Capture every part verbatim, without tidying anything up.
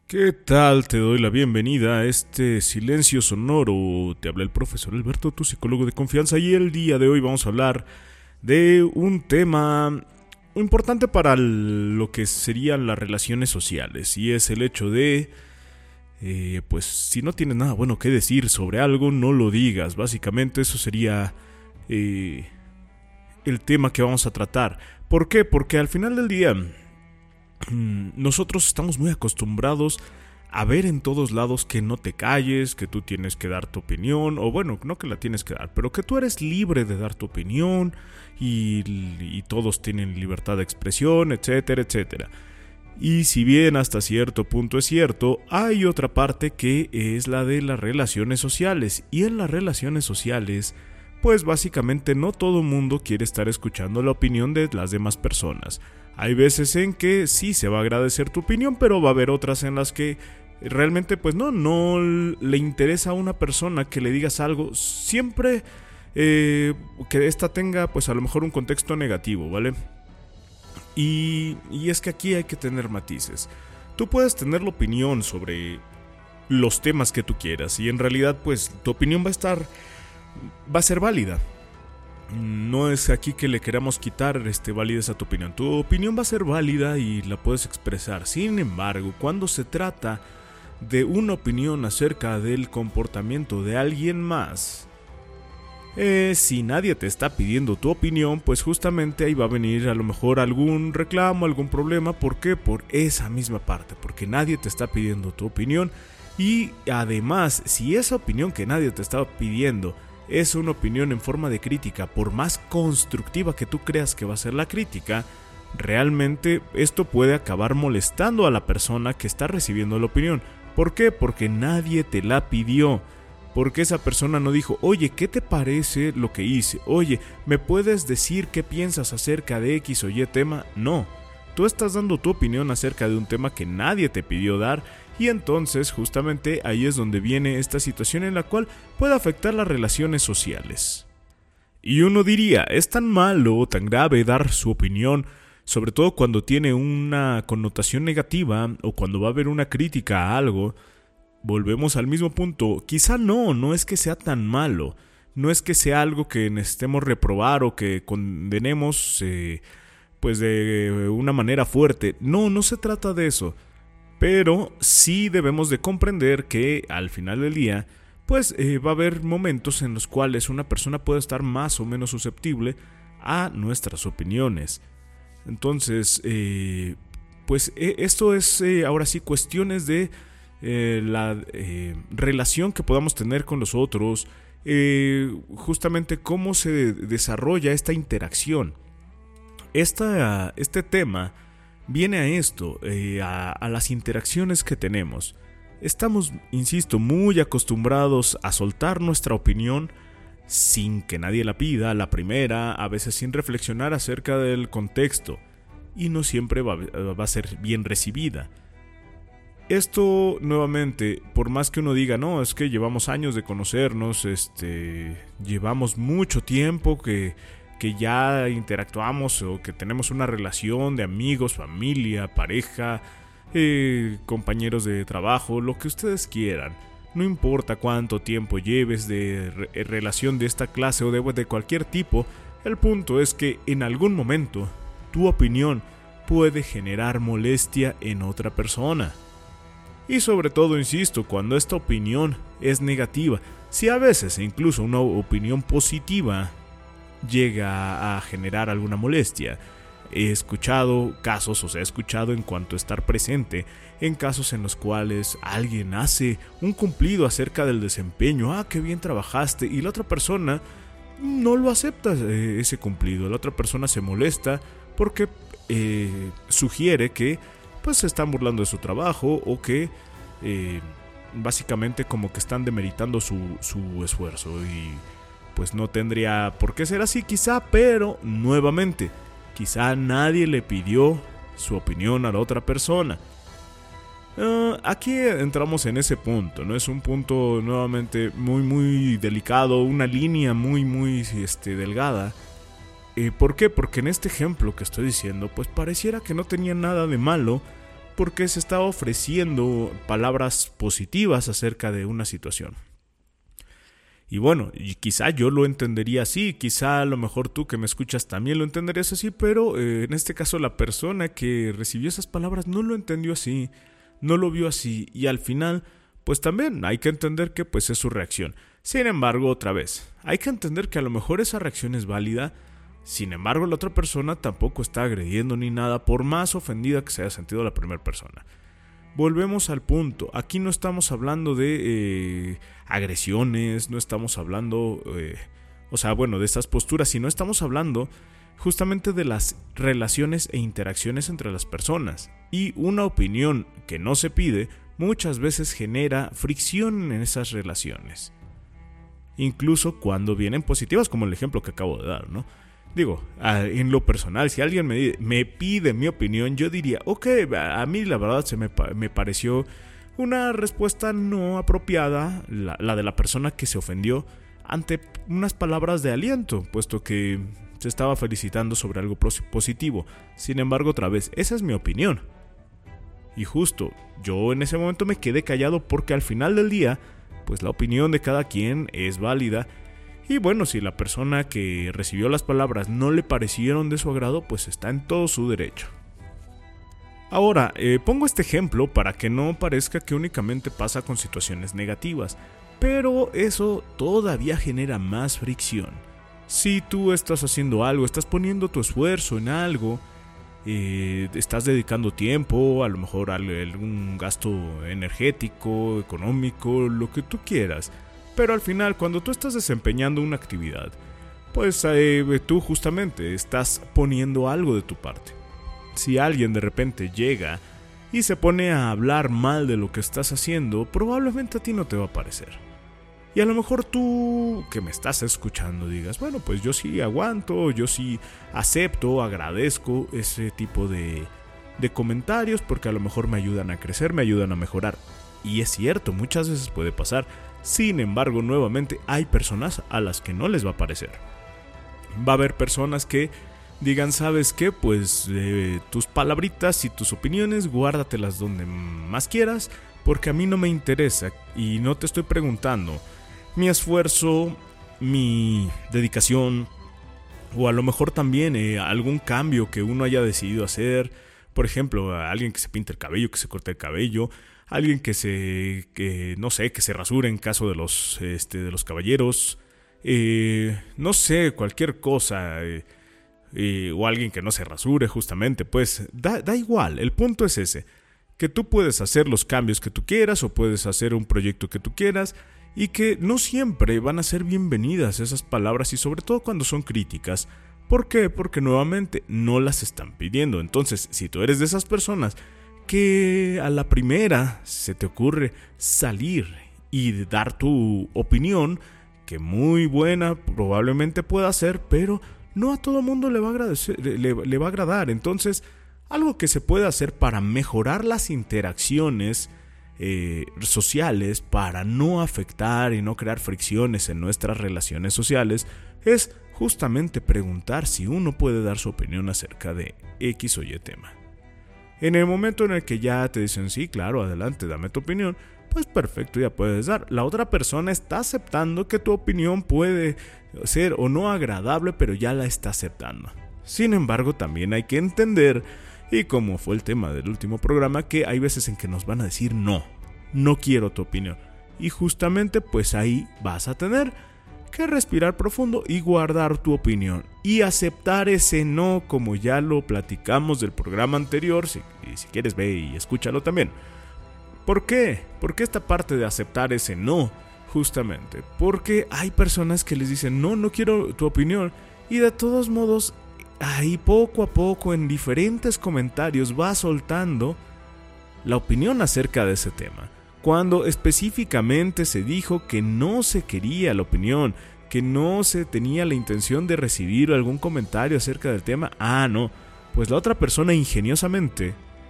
¿Qué tal? Te doy la bienvenida a este silencio sonoro. Te habla el profesor Alberto, tu psicólogo de confianza, y el día de hoy vamos a hablar de un tema importante para lo que serían las relaciones sociales, y es el hecho de, eh, pues si no tienes nada bueno que decir sobre algo, no lo digas. Básicamente eso sería eh, el tema que vamos a tratar. ¿Por qué? Porque al final del día nosotros estamos muy acostumbrados a ver en todos lados que no te calles, que tú tienes que dar tu opinión, o bueno, no que la tienes que dar, pero que tú eres libre de dar tu opinión y, y todos tienen libertad de expresión, etcétera, etcétera. Y si bien hasta cierto punto es cierto, hay otra parte que es la de las relaciones sociales, y en las relaciones sociales, pues básicamente no todo mundo quiere estar escuchando la opinión de las demás personas. Hay veces en que sí se va a agradecer tu opinión, pero va a haber otras en las que realmente pues no, no le interesa a una persona que le digas algo, siempre eh, que ésta tenga pues a lo mejor un contexto negativo, ¿vale? Y, y es que aquí hay que tener matices. Tú puedes tener la opinión sobre los temas que tú quieras, y en realidad pues tu opinión va a estar, va a ser válida. No es aquí que le queramos quitar este, validez a tu opinión. Tu opinión va a ser válida y la puedes expresar. Sin embargo, cuando se trata de una opinión acerca del comportamiento de alguien más, eh, si nadie te está pidiendo tu opinión, pues justamente ahí va a venir a lo mejor algún reclamo, algún problema. ¿Por qué? Por esa misma parte, porque nadie te está pidiendo tu opinión. Y además, si esa opinión que nadie te está pidiendo es una opinión en forma de crítica, por más constructiva que tú creas que va a ser la crítica, realmente esto puede acabar molestando a la persona que está recibiendo la opinión. ¿Por qué? Porque nadie te la pidió. Porque esa persona no dijo, oye, ¿qué te parece lo que hice? Oye, ¿me puedes decir qué piensas acerca de X o Y tema? No. Tú estás dando tu opinión acerca de un tema que nadie te pidió dar. Y entonces justamente ahí es donde viene esta situación en la cual puede afectar las relaciones sociales. Y uno diría, ¿es tan malo o tan grave dar su opinión, sobre todo cuando tiene una connotación negativa o cuando va a haber una crítica a algo? Volvemos al mismo punto, quizá no, no es que sea tan malo, no es que sea algo que necesitemos reprobar o que condenemos eh, pues de una manera fuerte. No, no se trata de eso. Pero sí debemos de comprender que al final del día, pues eh, va a haber momentos en los cuales una persona puede estar más o menos susceptible a nuestras opiniones. Entonces, eh, pues eh, esto es eh, ahora sí cuestiones de eh, la eh, relación que podamos tener con los otros, eh, justamente cómo se desarrolla esta interacción. Esta, este tema viene a esto, eh, a, a las interacciones que tenemos. Estamos, insisto, muy acostumbrados a soltar nuestra opinión sin que nadie la pida, la primera, a veces sin reflexionar acerca del contexto, y no siempre va, va a ser bien recibida. Esto, nuevamente, por más que uno diga, no, es que llevamos años de conocernos, este, llevamos mucho tiempo que... que ya interactuamos o que tenemos una relación de amigos, familia, pareja, eh, compañeros de trabajo, lo que ustedes quieran. No importa cuánto tiempo lleves de re- relación de esta clase o de, de cualquier tipo, el punto es que en algún momento tu opinión puede generar molestia en otra persona. Y sobre todo, insisto, cuando esta opinión es negativa, si a veces incluso una opinión positiva llega a generar alguna molestia. He escuchado casos, o sea, he escuchado en cuanto a estar presente, en casos en los cuales alguien hace un cumplido acerca del desempeño, ah, qué bien trabajaste, y la otra persona no lo acepta eh, ese cumplido, la otra persona se molesta porque eh, sugiere que pues se están burlando de su trabajo o que eh, básicamente como que están demeritando su, su esfuerzo, y pues no tendría por qué ser así quizá, pero nuevamente, quizá nadie le pidió su opinión a la otra persona. Uh, aquí entramos en ese punto, ¿no? Es un punto nuevamente muy muy delicado, una línea muy muy este, delgada. Eh, ¿Por qué? Porque en este ejemplo que estoy diciendo, pues pareciera que no tenía nada de malo porque se estaba ofreciendo palabras positivas acerca de una situación. Y bueno, y quizá yo lo entendería así, quizá a lo mejor tú que me escuchas también lo entenderías así, pero eh, en este caso la persona que recibió esas palabras no lo entendió así, no lo vio así, y al final pues también hay que entender que pues es su reacción. Sin embargo, otra vez, hay que entender que a lo mejor esa reacción es válida. Sin embargo, la otra persona tampoco está agrediendo ni nada, por más ofendida que se haya sentido la primera persona. Volvemos al punto, aquí no estamos hablando de eh, agresiones, no estamos hablando, eh, o sea, bueno, de estas posturas, sino estamos hablando justamente de las relaciones e interacciones entre las personas. Y una opinión que no se pide muchas veces genera fricción en esas relaciones. Incluso cuando vienen positivas, como el ejemplo que acabo de dar, ¿no? Digo, en lo personal, si alguien me, me pide mi opinión, yo diría, ok, a mí la verdad se me, me pareció una respuesta no apropiada, la, la de la persona que se ofendió, ante unas palabras de aliento, puesto que se estaba felicitando sobre algo positivo. Sin embargo, otra vez, esa es mi opinión. Y justo, yo en ese momento me quedé callado porque al final del día, pues la opinión de cada quien es válida. Y bueno, si la persona que recibió las palabras no le parecieron de su agrado, pues está en todo su derecho. Ahora, eh, pongo este ejemplo para que no parezca que únicamente pasa con situaciones negativas, pero eso todavía genera más fricción. Si tú estás haciendo algo, estás poniendo tu esfuerzo en algo, eh, estás dedicando tiempo, a lo mejor a algún gasto energético, económico, lo que tú quieras, pero al final cuando tú estás desempeñando una actividad, pues eh, tú justamente estás poniendo algo de tu parte. Si alguien de repente llega y se pone a hablar mal de lo que estás haciendo, probablemente a ti no te va a parecer. Y a lo mejor tú que me estás escuchando digas, bueno, pues yo sí aguanto, yo sí acepto, agradezco ese tipo de, de comentarios porque a lo mejor me ayudan a crecer, me ayudan a mejorar. Y es cierto, muchas veces puede pasar. Sin embargo, nuevamente hay personas a las que no les va a parecer. Va a haber personas que digan, ¿sabes qué? Pues eh, tus palabritas y tus opiniones, guárdatelas donde más quieras, porque a mí no me interesa y no te estoy preguntando mi esfuerzo, mi dedicación, o a lo mejor también eh, algún cambio que uno haya decidido hacer. Por ejemplo, a alguien que se pinte el cabello, que se corte el cabello, alguien que se, que, no sé, que se rasure en caso de los, este, de los caballeros, eh, no sé, cualquier cosa, eh, eh, o alguien que no se rasure justamente, pues da, da igual, el punto es ese, que tú puedes hacer los cambios que tú quieras o puedes hacer un proyecto que tú quieras y que no siempre van a ser bienvenidas esas palabras y sobre todo cuando son críticas. ¿Por qué? Porque nuevamente no las están pidiendo. Entonces, si tú eres de esas personas que a la primera se te ocurre salir y dar tu opinión, que muy buena probablemente pueda ser, pero no a todo mundo le va a agradecer, le, le va a agradar. Entonces, algo que se puede hacer para mejorar las interacciones eh, sociales, para no afectar y no crear fricciones en nuestras relaciones sociales, es justamente preguntar si uno puede dar su opinión acerca de X o Y tema. En el momento en el que ya te dicen sí, claro, adelante, dame tu opinión, pues perfecto, ya puedes dar. La otra persona está aceptando que tu opinión puede ser o no agradable, pero ya la está aceptando. Sin embargo, también hay que entender, y como fue el tema del último programa, que hay veces en que nos van a decir no, no quiero tu opinión. Y justamente pues ahí vas a tener que respirar profundo y guardar tu opinión y aceptar ese no, como ya lo platicamos del programa anterior. Si, y si quieres ve y escúchalo también. ¿Por qué? ¿Por qué esta parte de aceptar ese no? Justamente porque hay personas que les dicen no, no quiero tu opinión, y de todos modos ahí poco a poco en diferentes comentarios va soltando la opinión acerca de ese tema, cuando específicamente se dijo que no se quería la opinión, que no se tenía la intención de recibir algún comentario acerca del tema. Ah, no, pues la otra persona ingeniosamente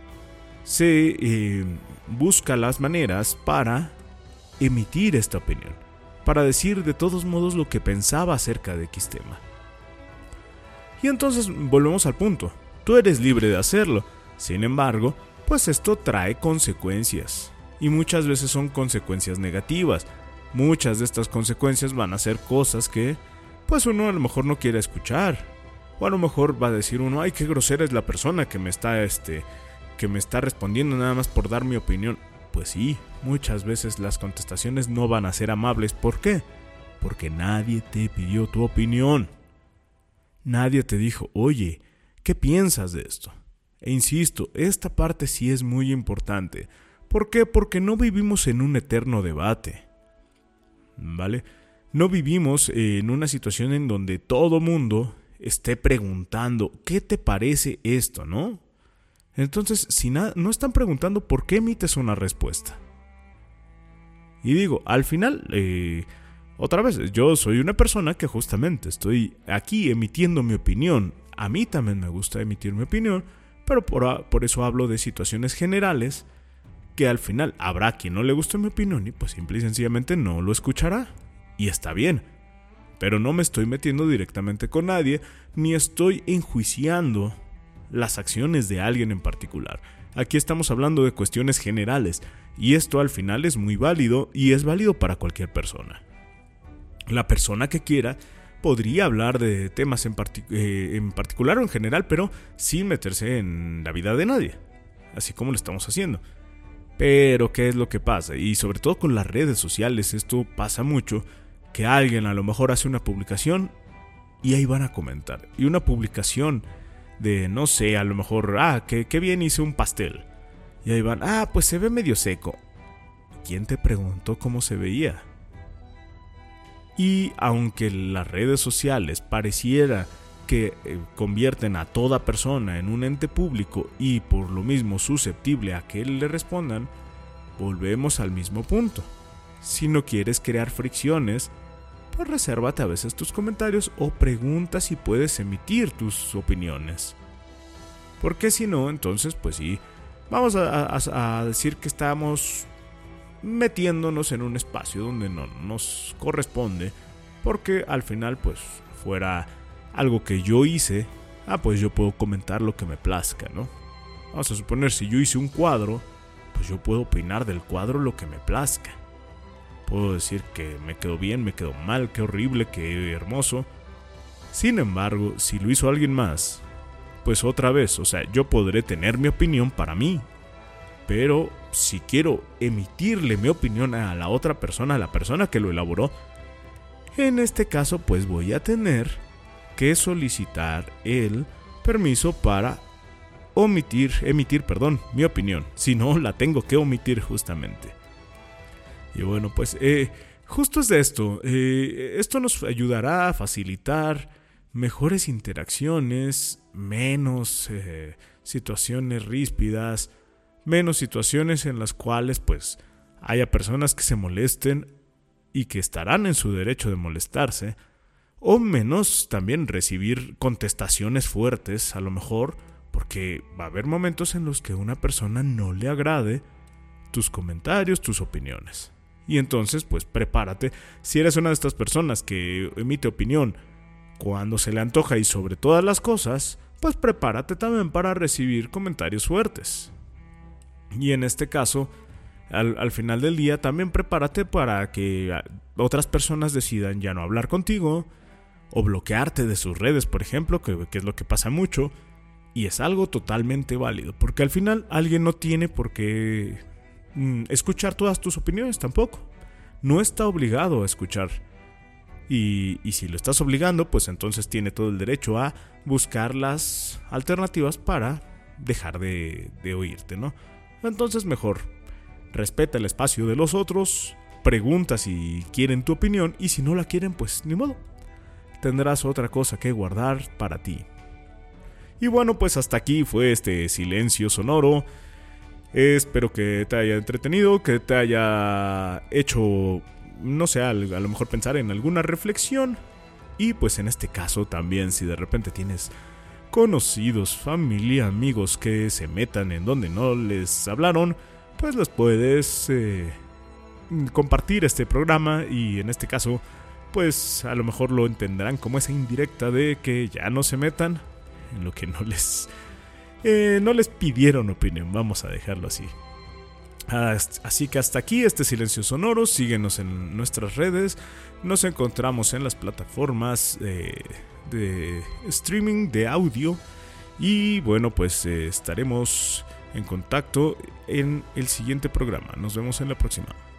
se eh, busca las maneras para emitir esta opinión, para decir de todos modos lo que pensaba acerca de X tema. Y entonces volvemos al punto, tú eres libre de hacerlo. Sin embargo, pues esto trae consecuencias. Y muchas veces son consecuencias negativas. Muchas de estas consecuencias van a ser cosas que pues uno a lo mejor no quiere escuchar. O a lo mejor va a decir uno, ay, qué grosera es la persona que me está, este, que me está respondiendo nada más por dar mi opinión. Pues sí, muchas veces las contestaciones no van a ser amables. ¿Por qué? Porque nadie te pidió tu opinión. Nadie te dijo, oye, ¿qué piensas de esto? E insisto, esta parte sí es muy importante. ¿Por qué? Porque no vivimos en un eterno debate. ¿Vale? No vivimos en una situación en donde todo mundo esté preguntando, ¿qué te parece esto, no? Entonces, si na- no están preguntando, ¿por qué emites una respuesta? Y digo, al final, eh, otra vez, yo soy una persona que justamente estoy aquí emitiendo mi opinión. A mí también me gusta emitir mi opinión, pero por, por eso hablo de situaciones generales que al final habrá quien no le guste mi opinión y pues simple y sencillamente no lo escuchará. Y está bien. Pero no me estoy metiendo directamente con nadie, ni estoy enjuiciando las acciones de alguien en particular. Aquí estamos hablando de cuestiones generales, y esto al final es muy válido y es válido para cualquier persona. La persona que quiera podría hablar de temas en, partic- eh, en particular o en general, pero sin meterse en la vida de nadie, así como lo estamos haciendo. Pero ¿qué es lo que pasa? Y sobre todo con las redes sociales esto pasa mucho, que alguien a lo mejor hace una publicación y ahí van a comentar. Y una publicación de, no sé, a lo mejor, ah, qué, qué bien hice un pastel. Y ahí van, ah, pues se ve medio seco. ¿Quién te preguntó cómo se veía? Y aunque las redes sociales pareciera que eh, convierten a toda persona en un ente público y por lo mismo susceptible a que le respondan, volvemos al mismo punto. Si no quieres crear fricciones, pues resérvate a veces tus comentarios o pregunta si puedes emitir tus opiniones. Porque si no, entonces pues sí, vamos a, a, a decir que estamos metiéndonos en un espacio donde no nos corresponde, porque al final pues fuera algo que yo hice, ah pues yo puedo comentar lo que me plazca, ¿no? Vamos a suponer, si yo hice un cuadro, pues yo puedo opinar del cuadro lo que me plazca. Puedo decir que me quedó bien, me quedó mal, qué horrible, qué hermoso. Sin embargo, si lo hizo alguien más, pues otra vez, o sea, yo podré tener mi opinión para mí. Pero si quiero emitirle mi opinión a la otra persona, a la persona que lo elaboró, en este caso pues voy a tener que solicitar el permiso para omitir, emitir, perdón, mi opinión. Si no, la tengo que omitir justamente. Y bueno, pues eh, justo es de esto. Eh, esto nos ayudará a facilitar mejores interacciones, menos eh, situaciones ríspidas, menos situaciones en las cuales pues haya personas que se molesten y que estarán en su derecho de molestarse, o menos también recibir contestaciones fuertes, a lo mejor, porque va a haber momentos en los que a una persona no le agrade tus comentarios, tus opiniones. Y entonces, pues prepárate. Si eres una de estas personas que emite opinión cuando se le antoja y sobre todas las cosas, pues prepárate también para recibir comentarios fuertes. Y en este caso, al, al final del día, también prepárate para que otras personas decidan ya no hablar contigo o bloquearte de sus redes, por ejemplo, que, que es lo que pasa mucho. Y es algo totalmente válido, porque al final alguien no tiene por qué mm, escuchar todas tus opiniones tampoco. No está obligado a escuchar. Y, y si lo estás obligando, pues entonces tiene todo el derecho a buscar las alternativas para dejar de, de oírte, ¿no? Entonces mejor, respeta el espacio de los otros, pregunta si quieren tu opinión y si no la quieren, pues ni modo. Tendrás otra cosa que guardar para ti. Y bueno, pues hasta aquí fue este silencio sonoro. Espero que te haya entretenido, que te haya hecho, no sé, a lo mejor pensar en alguna reflexión. Y pues en este caso también, si de repente tienes conocidos, familia, amigos que se metan en donde no les hablaron, pues les puedes eh, compartir este programa y en este caso, pues a lo mejor lo entenderán como esa indirecta de que ya no se metan en lo que no les eh, no les pidieron opinión, vamos a dejarlo así. Así que hasta aquí este Silencio Sonoro. Síguenos en nuestras redes. Nos encontramos en las plataformas eh, de streaming de audio. Y bueno, pues eh, estaremos en contacto en el siguiente programa. Nos vemos en la próxima.